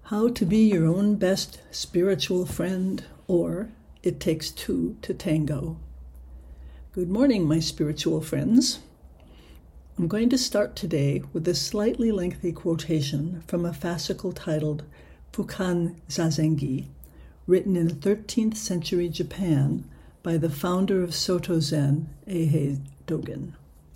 How to be your own best spiritual friend, or it takes two to tango. Good morning, my spiritual friends. I'm going to start today with a slightly lengthy quotation from a fascicle titled Fukan Zazengi, written in 13th century Japan by the founder of Soto Zen, Eihei Dogen.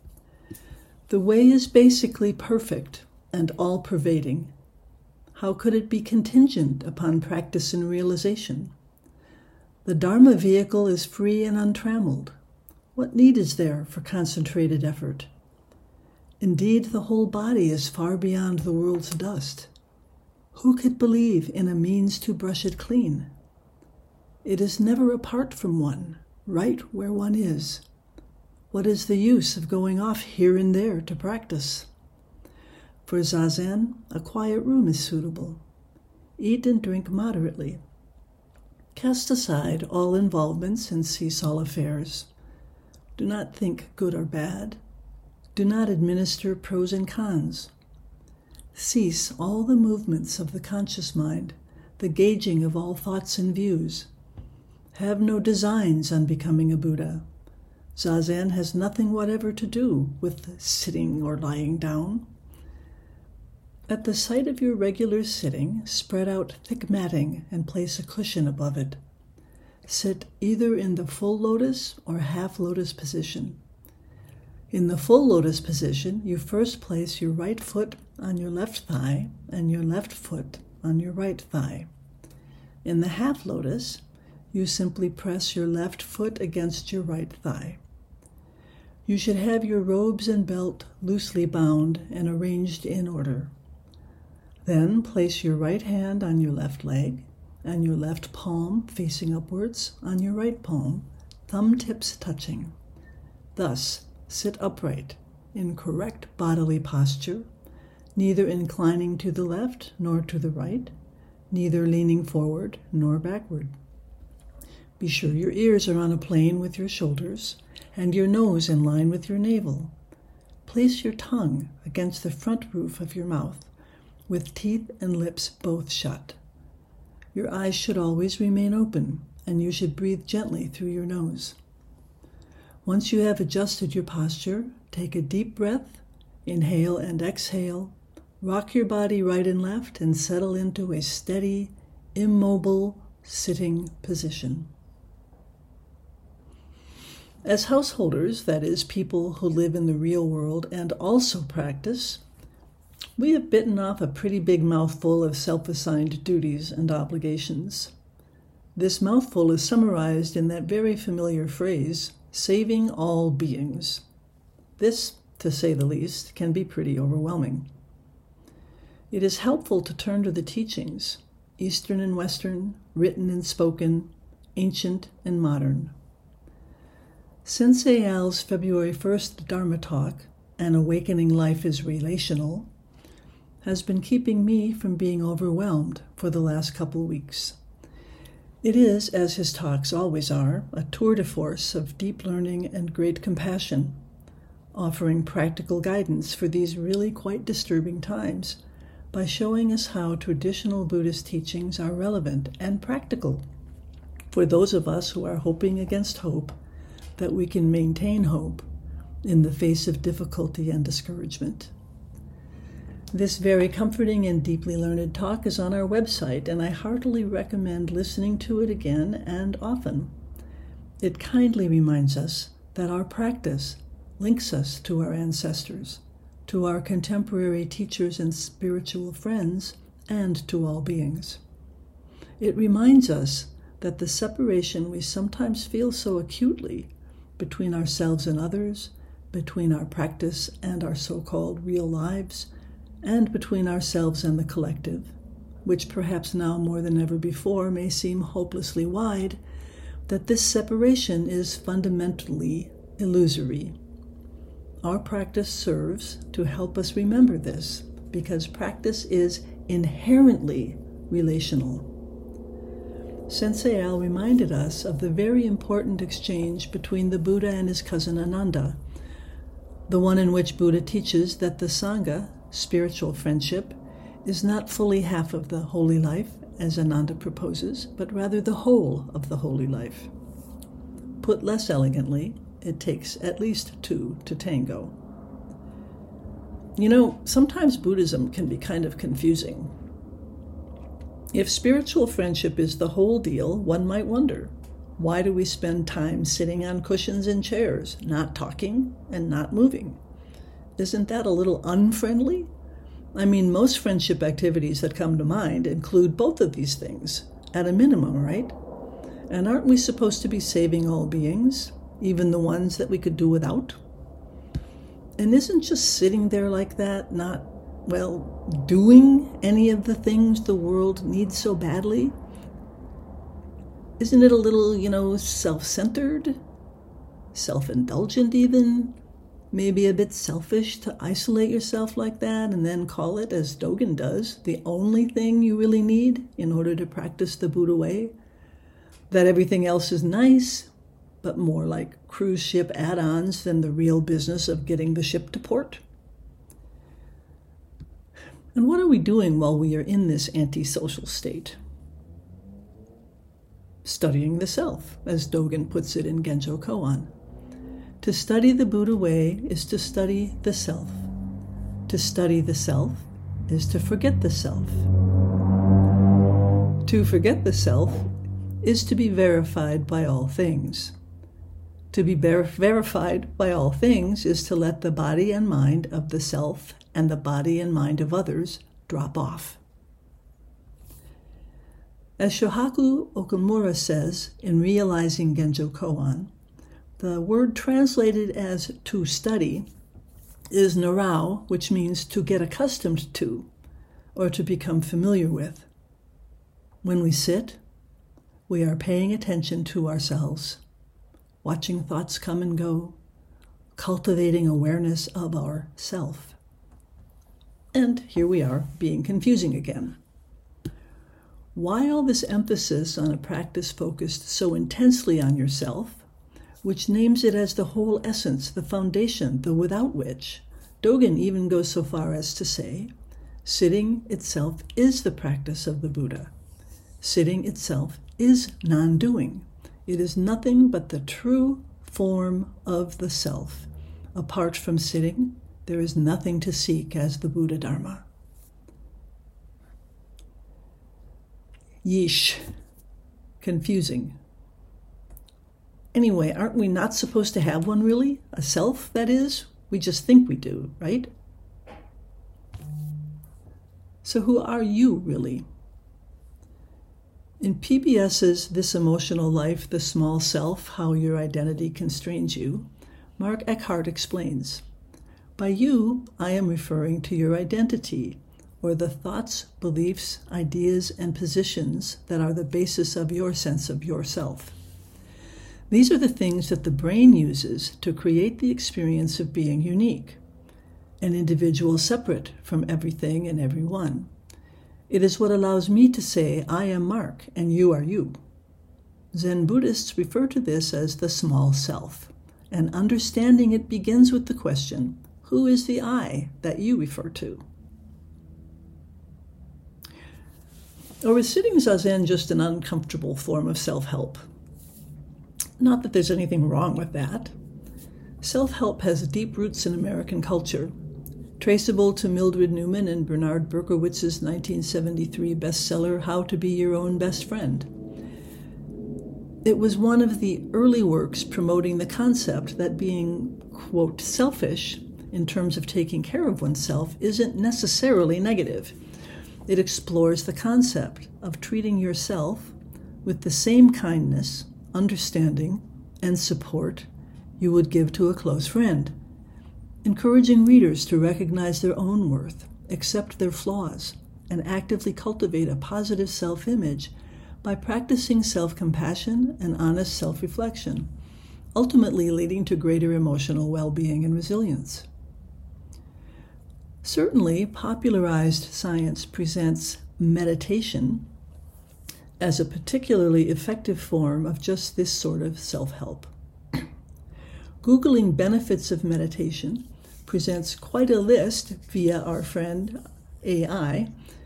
The way is basically perfect and all-pervading. How could it be contingent upon practice and realization? The Dharma vehicle is free and untrammeled. What need is there for concentrated effort? Indeed, the whole body is far beyond the world's dust. Who could believe in a means to brush it clean? It is never apart from one, right where one is. What is the use of going off here and there to practice? For Zazen, a quiet room is suitable. Eat and drink moderately. Cast aside all involvements and cease all affairs. Do not think good or bad. Do not administer pros and cons. Cease all the movements of the conscious mind, the gauging of all thoughts and views. Have no designs on becoming a Buddha. Zazen has nothing whatever to do with sitting or lying down. At the site of your regular sitting, spread out thick matting and place a cushion above it. Sit either in the full lotus or half lotus position. In the full lotus position, you first place your right foot on your left thigh and your left foot on your right thigh. In the half lotus, you simply press your left foot against your right thigh. You should have your robes and belt loosely bound and arranged in order. Then place your right hand on your left leg and your left palm facing upwards on your right palm, thumb tips touching. Thus, sit upright in correct bodily posture, neither inclining to the left nor to the right, neither leaning forward nor backward. Be sure your ears are on a plane with your shoulders and your nose in line with your navel. Place your tongue against the front roof of your mouth, with teeth and lips both shut. Your eyes should always remain open, and you should breathe gently through your nose. Once you have adjusted your posture, take a deep breath, inhale and exhale, rock your body right and left, and settle into a steady, immobile, sitting position. As householders, that is, people who live in the real world and also practice, we have bitten off a pretty big mouthful of self-assigned duties and obligations. This mouthful is summarized in that very familiar phrase, saving all beings. This, to say the least, can be pretty overwhelming. It is helpful to turn to the teachings, Eastern and Western, written and spoken, ancient and modern. Sensei Al's February 1st Dharma talk, An Awakening Life is Relational, has been keeping me from being overwhelmed for the last couple weeks. It is, as his talks always are, a tour de force of deep learning and great compassion, offering practical guidance for these really quite disturbing times by showing us how traditional Buddhist teachings are relevant and practical for those of us who are hoping against hope that we can maintain hope in the face of difficulty and discouragement. This very comforting and deeply learned talk is on our website, and I heartily recommend listening to it again and often. It kindly reminds us that our practice links us to our ancestors, to our contemporary teachers and spiritual friends, and to all beings. It reminds us that the separation we sometimes feel so acutely between ourselves and others, between our practice and our so-called real lives, and between ourselves and the collective, which perhaps now more than ever before may seem hopelessly wide, that this separation is fundamentally illusory. Our practice serves to help us remember this, because practice is inherently relational. Sensei Al reminded us of the very important exchange between the Buddha and his cousin Ananda, the one in which Buddha teaches that the Sangha, spiritual friendship, is not fully half of the holy life, as Ananda proposes, but rather the whole of the holy life. Put less elegantly, it takes at least two to tango. You know, sometimes Buddhism can be kind of confusing. If spiritual friendship is the whole deal, one might wonder, why do we spend time sitting on cushions and chairs, not talking and not moving? Isn't that a little unfriendly? I mean, most friendship activities that come to mind include both of these things, at a minimum, right? And aren't we supposed to be saving all beings, even the ones that we could do without? And isn't just sitting there like that not, well, doing any of the things the world needs so badly? Isn't it a little, self-centered, self-indulgent even? Maybe a bit selfish to isolate yourself like that and then call it, as Dogen does, the only thing you really need in order to practice the Buddha way? That everything else is nice, but more like cruise ship add-ons than the real business of getting the ship to port? And what are we doing while we are in this antisocial state? Studying the self, as Dogen puts it in Genjo Koan. To study the Buddha way is to study the self. To study the self is to forget the self. To forget the self is to be verified by all things. To be verified by all things is to let the body and mind of the self and the body and mind of others drop off. As Shohaku Okumura says in Realizing Genjo Koan, the word translated as to study is narao, which means to get accustomed to or to become familiar with. When we sit, we are paying attention to ourselves, watching thoughts come and go, cultivating awareness of our self. And here we are, being confusing again. Why all this emphasis on a practice focused so intensely on yourself, which names it as the whole essence, the foundation, the without which Dogen even goes so far as to say, sitting itself is the practice of the Buddha. Sitting itself is non-doing. It is nothing but the true form of the self. Apart from sitting, there is nothing to seek as the Buddha Dharma. Yeesh. Confusing. Anyway, aren't we not supposed to have one really? A self, that is? We just think we do, right? So who are you really? In PBS's This Emotional Life, The Small Self, How Your Identity Constrains You, Mark Eckhart explains, by you, I am referring to your identity, or the thoughts, beliefs, ideas, and positions that are the basis of your sense of yourself. These are the things that the brain uses to create the experience of being unique, an individual separate from everything and everyone. It is what allows me to say, I am Mark, and you are you. Zen Buddhists refer to this as the small self, and understanding it begins with the question, who is the I that you refer to? Or is sitting zazen just an uncomfortable form of self-help? Not that there's anything wrong with that. Self-help has deep roots in American culture, traceable to Mildred Newman and Bernard Berkowitz's 1973 bestseller, How to Be Your Own Best Friend. It was one of the early works promoting the concept that being, quote, selfish in terms of taking care of oneself isn't necessarily negative. It explores the concept of treating yourself with the same kindness, understanding, and support you would give to a close friend, encouraging readers to recognize their own worth, accept their flaws, and actively cultivate a positive self-image by practicing self-compassion and honest self-reflection, ultimately leading to greater emotional well-being and resilience. Certainly, popularized science presents meditation as a particularly effective form of just this sort of self-help. Googling benefits of meditation presents quite a list via our friend AI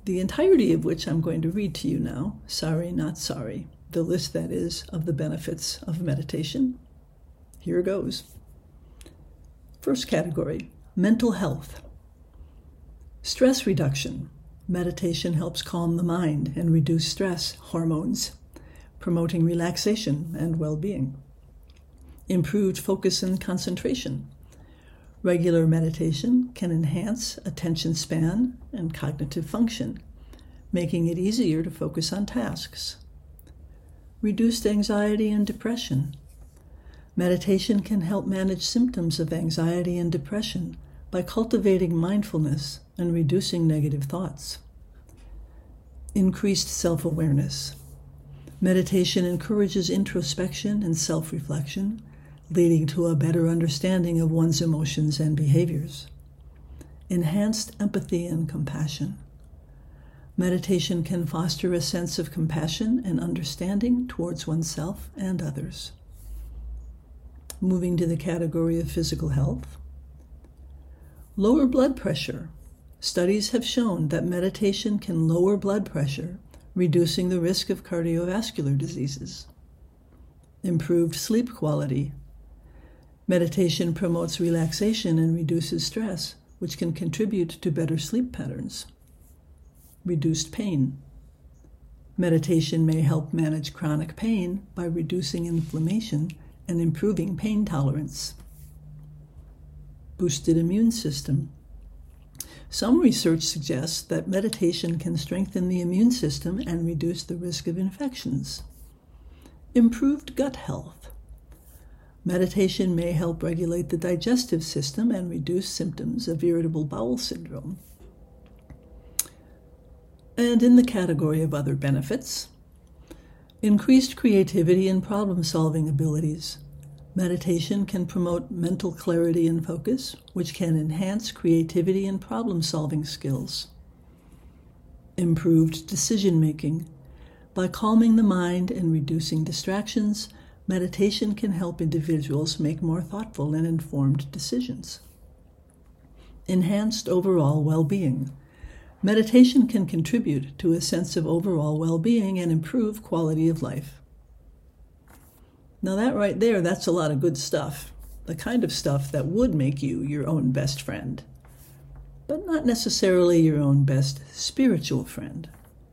the entirety of which I'm going to read to you now, sorry, not sorry, the list, that is, of the benefits of meditation. Here goes. First category, mental health. Stress reduction. Meditation helps calm the mind and reduce stress hormones, promoting relaxation and well-being. Improved focus and concentration. Regular meditation can enhance attention span and cognitive function, making it easier to focus on tasks. Reduced anxiety and depression. Meditation can help manage symptoms of anxiety and depression by cultivating mindfulness and reducing negative thoughts. Increased self-awareness. Meditation encourages introspection and self-reflection, leading to a better understanding of one's emotions and behaviors. Enhanced empathy and compassion. Meditation can foster a sense of compassion and understanding towards oneself and others. Moving to the category of physical health. Lower blood pressure. Studies have shown that meditation can lower blood pressure, reducing the risk of cardiovascular diseases. Improved sleep quality. Meditation promotes relaxation and reduces stress, which can contribute to better sleep patterns. Reduced pain. Meditation may help manage chronic pain by reducing inflammation and improving pain tolerance. Boosted immune system. Some research suggests that meditation can strengthen the immune system and reduce the risk of infections. Improved gut health. Meditation may help regulate the digestive system and reduce symptoms of irritable bowel syndrome. And in the category of other benefits, increased creativity and problem-solving abilities. Meditation can promote mental clarity and focus, which can enhance creativity and problem-solving skills. Improved decision-making. By calming the mind and reducing distractions, meditation can help individuals make more thoughtful and informed decisions. Enhanced overall well-being. Meditation can contribute to a sense of overall well-being and improve quality of life. Now that right there, that's a lot of good stuff. The kind of stuff that would make you your own best friend, but not necessarily your own best spiritual friend.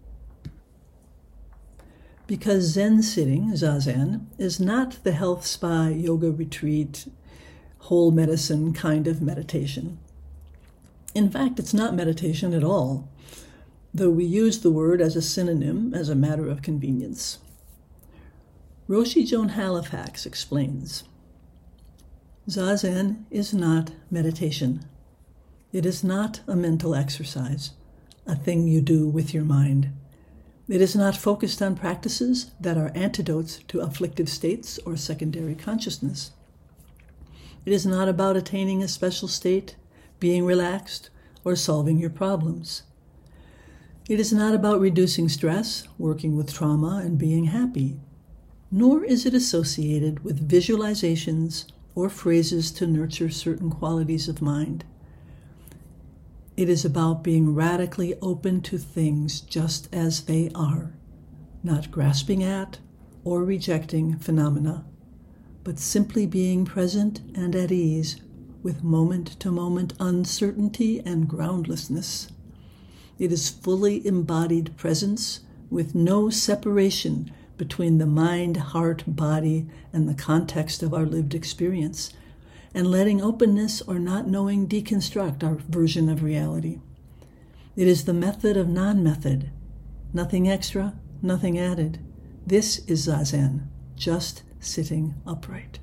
Because Zen sitting, Zazen, is not the health spa, yoga retreat, whole medicine kind of meditation. In fact, it's not meditation at all, though we use the word as a synonym as a matter of convenience. Roshi Joan Halifax explains, Zazen is not meditation. It is not a mental exercise, a thing you do with your mind. It is not focused on practices that are antidotes to afflictive states or secondary consciousness. It is not about attaining a special state, being relaxed, or solving your problems. It is not about reducing stress, working with trauma, and being happy. Nor is it associated with visualizations or phrases to nurture certain qualities of mind. It is about being radically open to things just as they are, not grasping at or rejecting phenomena, but simply being present and at ease with moment-to-moment uncertainty and groundlessness. It is fully embodied presence with no separation between the mind, heart, body, and the context of our lived experience, and letting openness or not knowing deconstruct our version of reality. It is the method of non-method. Nothing extra, nothing added. This is Zazen, just sitting upright.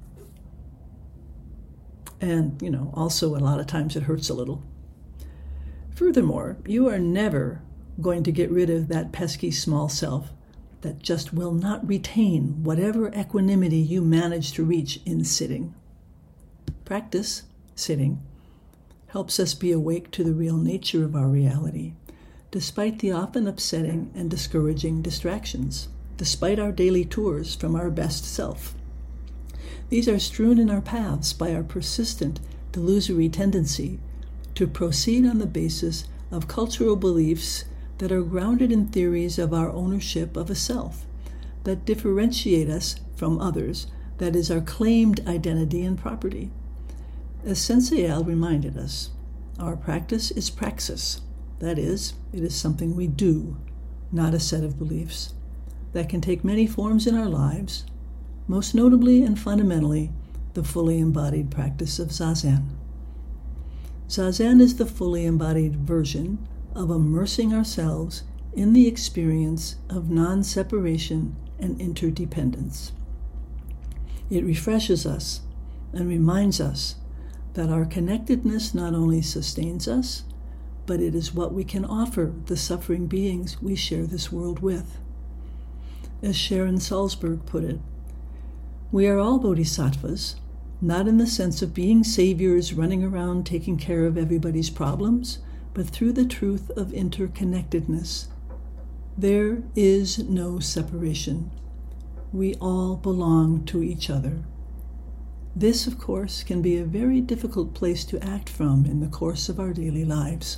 And, also a lot of times it hurts a little. Furthermore, you are never going to get rid of that pesky small self that just will not retain whatever equanimity you manage to reach in sitting. Practice, sitting, helps us be awake to the real nature of our reality, despite the often upsetting and discouraging distractions, despite our daily tours from our best self. These are strewn in our paths by our persistent, delusory tendency to proceed on the basis of cultural beliefs that are grounded in theories of our ownership of a self, that differentiate us from others, that is, our claimed identity and property. As Sensei Al reminded us, our practice is praxis. That is, it is something we do, not a set of beliefs, that can take many forms in our lives, most notably and fundamentally, the fully embodied practice of Zazen. Zazen is the fully embodied version of immersing ourselves in the experience of non-separation and interdependence. It refreshes us and reminds us that our connectedness not only sustains us, but it is what we can offer the suffering beings we share this world with. As Sharon Salzberg put it, we are all bodhisattvas, not in the sense of being saviors running around taking care of everybody's problems, but through the truth of interconnectedness. There is no separation. We all belong to each other. This, of course, can be a very difficult place to act from in the course of our daily lives.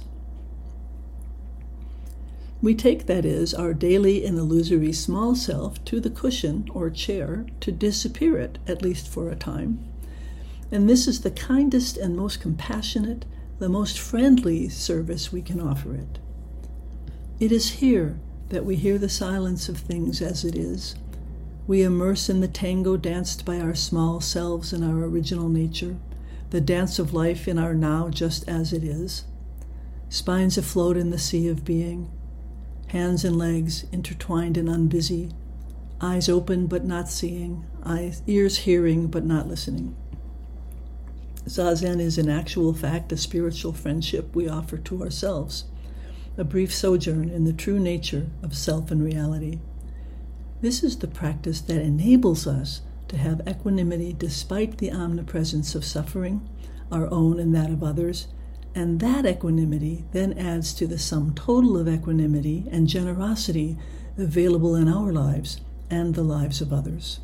We take, that is, our daily and illusory small self to the cushion or chair to disappear it, at least for a time. And this is the kindest and most compassionate, the most friendly service we can offer it. It is here that we hear the silence of things as it is. We immerse in the tango danced by our small selves in our original nature, the dance of life in our now just as it is. Spines afloat in the sea of being, hands and legs intertwined and unbusy, eyes open but not seeing, ears hearing but not listening. Zazen is in actual fact a spiritual friendship we offer to ourselves, a brief sojourn in the true nature of self and reality. This is the practice that enables us to have equanimity despite the omnipresence of suffering, our own and that of others, and that equanimity then adds to the sum total of equanimity and generosity available in our lives and the lives of others.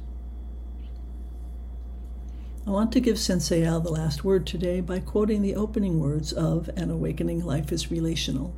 I want to give Sensei Al the last word today by quoting the opening words of An Awakening Life is Relational.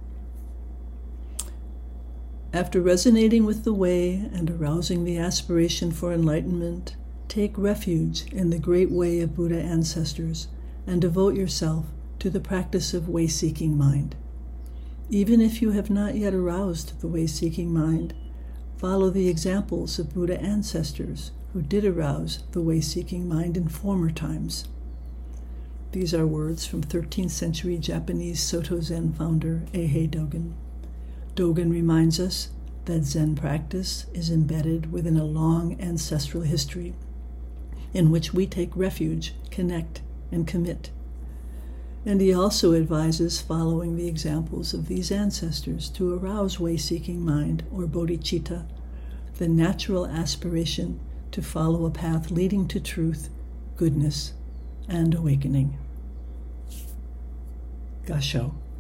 After resonating with the way and arousing the aspiration for enlightenment, take refuge in the great way of Buddha ancestors and devote yourself to the practice of way-seeking mind. Even if you have not yet aroused the way-seeking mind, follow the examples of Buddha ancestors who did arouse the way-seeking mind in former times. These are words from 13th century Japanese Soto Zen founder Eihei Dogen. Dogen reminds us that Zen practice is embedded within a long ancestral history in which we take refuge, connect, and commit. And he also advises following the examples of these ancestors to arouse way-seeking mind, or bodhicitta, the natural aspiration to follow a path leading to truth, goodness, and awakening. Gasho.